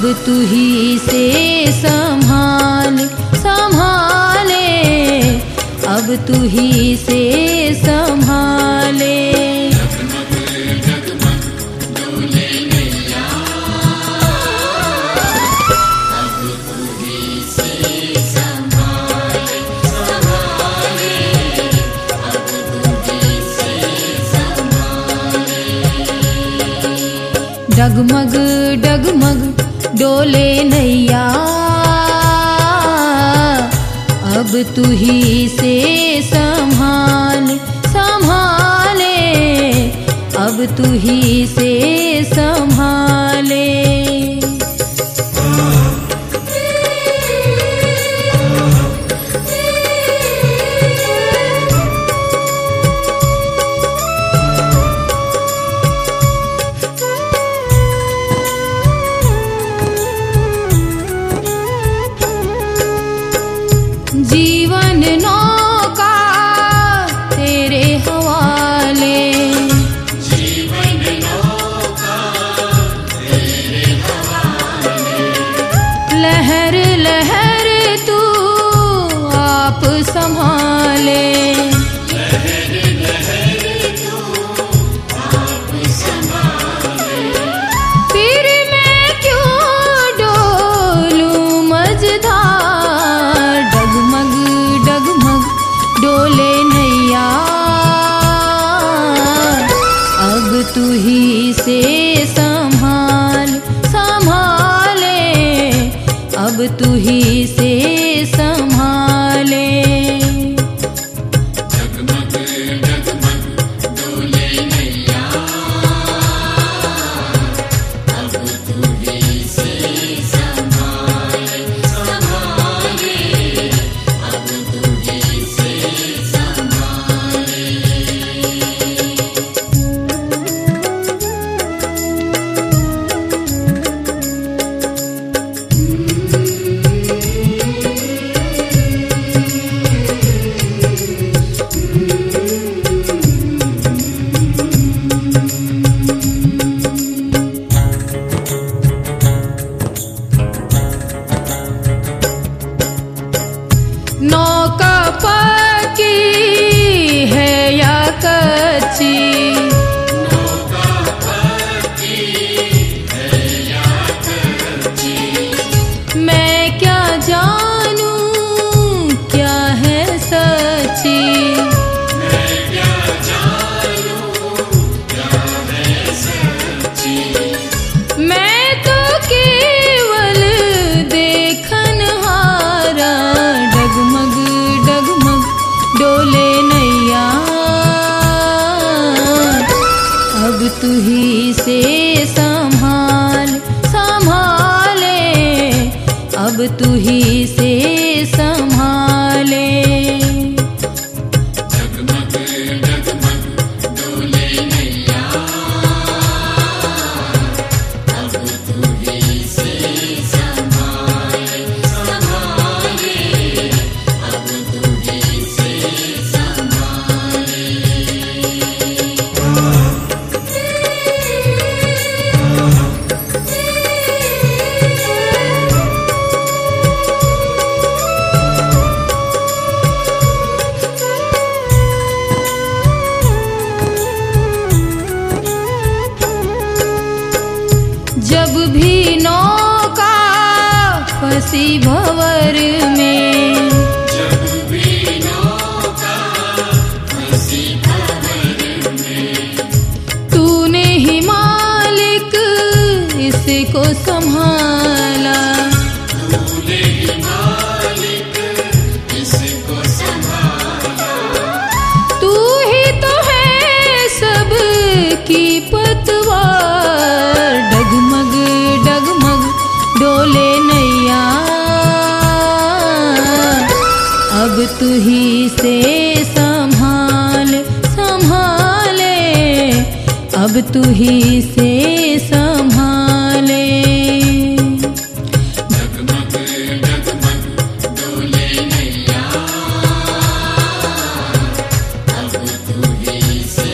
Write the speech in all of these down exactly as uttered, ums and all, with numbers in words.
तू ही से संभाल संभाले, अब तू ही से संभाले। डगमग डगमग डोले नैया, अब तू ही से संभाल संभाले, अब तू ही से संभाले। जीवन नौका तेरे हवाले, जीवन नौका तेरे हवाले। लहर लहर तू आप संभाले, लहर लहर तू आप संभाले। फिर मैं क्यों डोलूं मझधार, डगमग डगमग डोले नैया, अब तू ही से संभाल संभाले, अब तू ही से संभाले। जगमग जगमग डोले नैया, अब तू ही से संभाले संभाले, अब तू ही से संभाले। नौका पक्की है या कच्ची, नौका पक्की है या कच्ची। मैं क्या जानूं क्या है सच्ची, मैं क्या जानूं क्या है सच्ची। मैं तो केवल देखनहारा, डगमग डगमग डोले नैया, अब तू ही से संभाल संभाले, अब तू ही से संभाले। जगमग जगमग डोले नैया, अब तू ही से संभाले संभाले, अब तू ही से संभाले। जब भी नौका फंसी भंवर में, जब भी नौका फंसी भंवर में, तूने ही मालिक इसको संभाला, तूने ही मालिक इसको संभाला। तू ही तो है सब की पतवार, डगमग डगमग डोले नैया, अब तू ही से संभाल संभाले, अब तू ही से संभाले। जगमग जगमग डोले नैया, अब तू ही से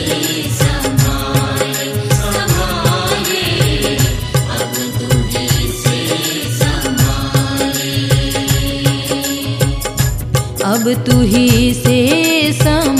संभाले संभाले, अब तू ही से अब तू ही से संभाल।